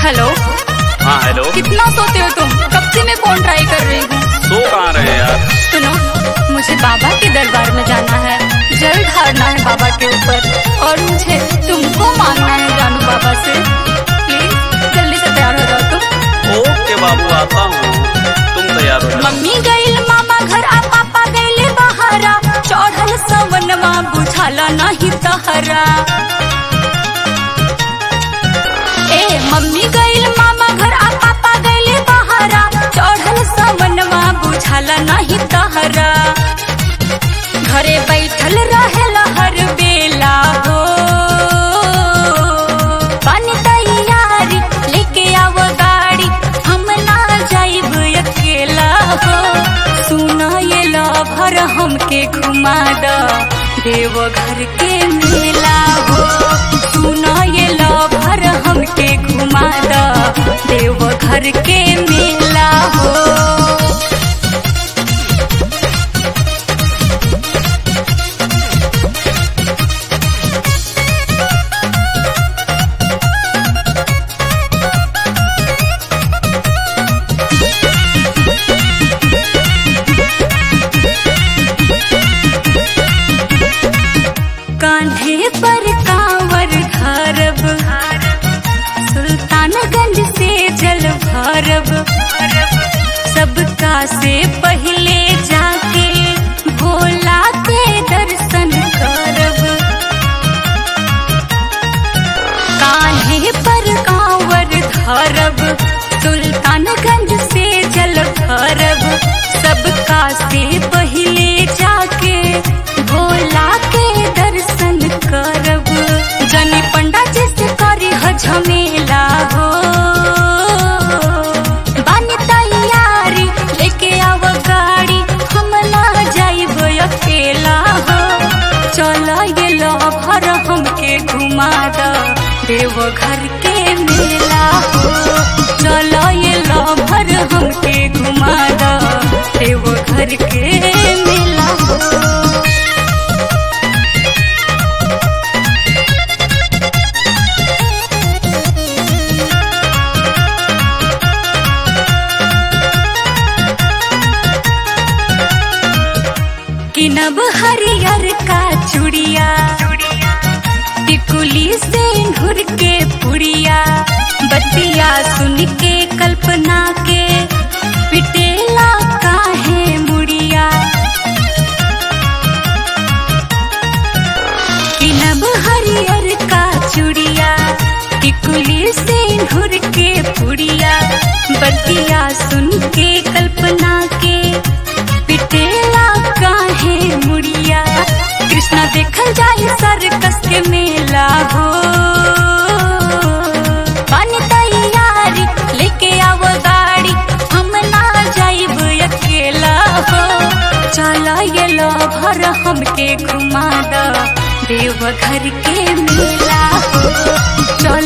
Hello. हाँ hello. कितना सोते हो तुम? कब से मैं फोन ट्राई कर रही हूँ। सो कहाँ रहे यार? सुनो, मुझे बाबा के दरबार में जाना है, जल ढारना है बाबा के ऊपर, और मुझे तुमको मांगना है जानू बाबा से। प्लीज जल्दी से तैयार हो जाओ तुम। ओके बाबू, आता हूँ, तुम तैयार हो जाओ। मम्मी गईल मामा घर आ पापा गईले बहारा, चढ़ल सवनमा बुझाला नहीं तहरा। ए मम्मी गईल मामा घर आ पापा गईले बहारा, चढ़ल सवनमा बुझाला नहीं तहरा। घरे बैठल रहेला हर बेला हो, बन तैयारी लेके आव गाड़ी, हम ना जाइब अकेला हो। सुना ये लभर हमके घुमा द देवघर के मेला हो। सुना ये लभर हमके घुमा द देवघर के मेला हो। कान्हे पर कांवर धरब, सुल्तानगंज से जल भरब, सबका से पहले जाके भोला के दर्शन करब। कान्हे पर कांवर धरब, सुल्तानगंज से जल भरब, सबका से पहले जाके भोला के दर्शन करब। जनी पंडा जी से करी झमेला हो, बानी तैयारी लेके आव गाड़ी, हम ना जाइब अकेला हो। चल ये लभर हमके घुमा द देवघर के मेला हो। चल ये लभर हमके घुमा द देवघर के मेला हो। किनब हरियर का चूड़िया, टिकुली से घुर के पुड़िया, बतिया सुन के कल्पना के पिटेला काहे मुड़िया। किनब हरियर का चूड़िया, टिकुली से घुर के पुड़िया, बतिया सुन के कल्पना के पिटेला काहे मुड़िया। कृष्णा देखल जाए सर्कस के मेला हो, पानी तैयारी लेके आव गाड़ी, हम ना जाइब अकेला हो। चला ये लभर हमके घुमा द देवघर के मेला हो। चल